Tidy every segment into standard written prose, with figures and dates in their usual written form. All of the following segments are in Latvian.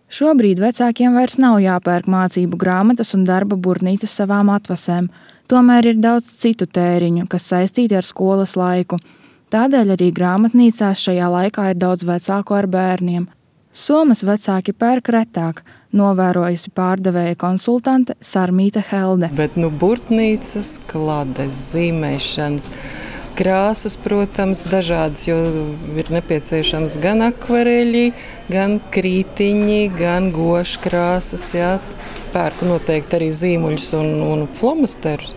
Šobrīd vecākiem vairs nav jāpērk mācību grāmatas un darba burnītes savām atvasēm, tomēr ir daudz citu tēriņu, kas saistīti ar skolas laiku. Tādēļ arī grāmatnīcās šajā laikā ir daudz vecāku ar bērniem. Somas vecāki pērk retāk, novērojusi pārdevēja konsultante Sarmīte Helde. Bet burtnīcas, klades, zīmēšanas, krāsas, protams, dažādas, jo ir nepieciešams gan akvareļi, gan krītiņi, gan goškrāsas. Jā. Pērku noteikti arī zīmuļus un flomasterus.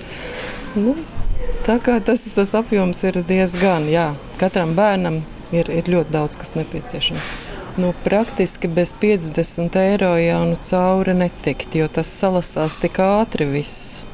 Tā kā tas apjoms ir diezgan, jā. Katram bērnam ir ļoti daudz, kas nepieciešams. Praktiski bez 50 eiro jau cauri netikt, jo tas salasās tik ātri viss.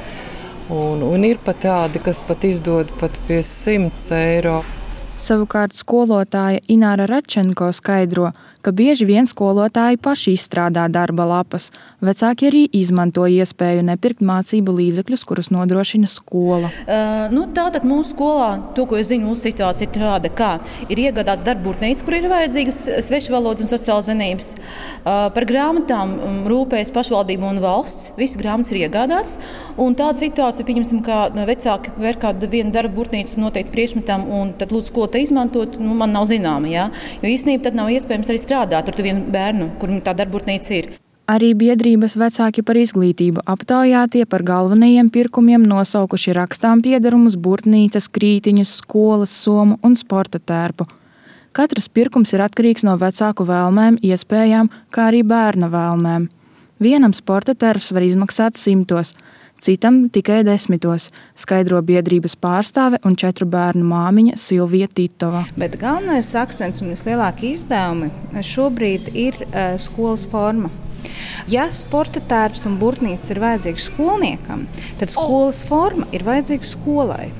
Un ir pat tādi, kas pat izdod pat pie 100 eiro. Savukārt skolotāja Ināra Radčenko skaidro, ka bieži vien skolotāji paši izstrādā darba lapas. Vecāki arī izmanto iespēju nepirkt mācību līdzekļus, kurus nodrošina skola. Tātad mūsu skolā, to, ko es zinu, mūsu situācija ir tāda, kā ir iegādāts darba burtnīcas, kur ir vajadzīgas svešvalodas un sociālas zinības. Par grāmatām rūpējas pašvaldība un valsts. Visas grāmatas ir iegādāts. Un tāda situācija, pieņemsim, kā vecāki ver kādu vienu darba burtnīcu noteikti priekšmetam un tad lūdzu skolotāju izmantot, man nav zināma. Ja? Jo īstenībā tad nav iespējams arī strādāt ar to vienu bērnu, kuram tā darba burtnīca ir. Arī biedrības vecāki par izglītību aptaujātie par galvenajiem pirkumiem nosaukuši rakstām piedarumus, burtnīcas, krītiņus, skolas somu un sporta tērpu. Katrs pirkums ir atkarīgs no vecāku vēlmēm, iespējām, kā arī bērna vēlmēm. Vienam sporta tērps var izmaksāt 100, citam tikai 10, skaidro biedrības pārstāve un 4 bērnu māmiņa Silvija Titova. Bet galvenais akcents un vislielākie izdevumi šobrīd ir skolas forma. Ja sporta tērps un burtnīca ir vajadzīgs skolniekam, tad skolas forma ir vajadzīga skolai.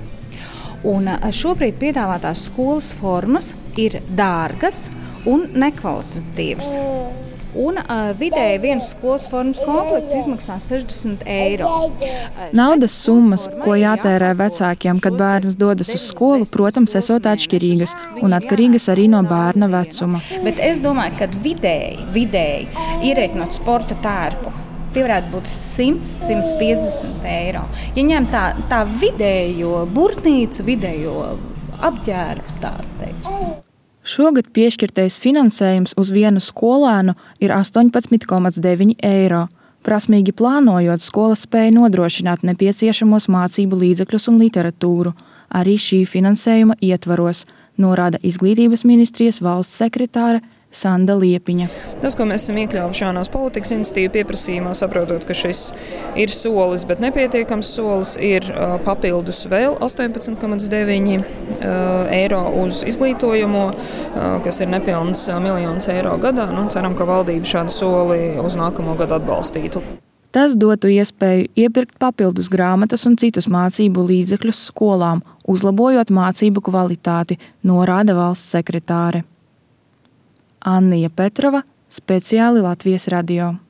Un šobrīd piedāvātās skolas formas ir dārgas un nekvalitatīvas. Un vidēji viens skolas formas komplekts izmaksā 60 eiro. Naudas summas, ko jātērē vecākiem, kad bērns dodas uz skolu, protams, esot atšķirīgas un atkarīgas arī no bērna vecuma. Bet es domāju, ka vidēji ierēķinot sporta tērpu, tie varētu būt 100–150 eiro. Ja ņem tā vidējo burtnīcu, vidējo apģērbu, tā teiksim. Šogad piešķirtais finansējums uz vienu skolēnu ir 18,9 eiro. Prasmīgi plānojot, skola spēja nodrošināt nepieciešamos mācību līdzekļus un literatūru. Arī šī finansējuma ietvaros, norāda Izglītības ministrijas valsts sekretāre Sanda Liepiņa. Tas, ko mēs esam iekļāvuši jaunās politikas iniciatīvu pieprasījumā, saprotot, ka šis ir solis, bet nepietiekams solis, ir papildus vēl 18,9 eiro uz izglītojumu, kas ir nepilns 1 miljons eiro gadā. Ceram, ka valdība šādu soli uz nākamo gadu atbalstītu. Tas dotu iespēju iepirkt papildus grāmatas un citus mācību līdzekļus skolām, uzlabojot mācību kvalitāti, norāda valsts sekretāre. Annija Petrova, speciāli Latvijas radio.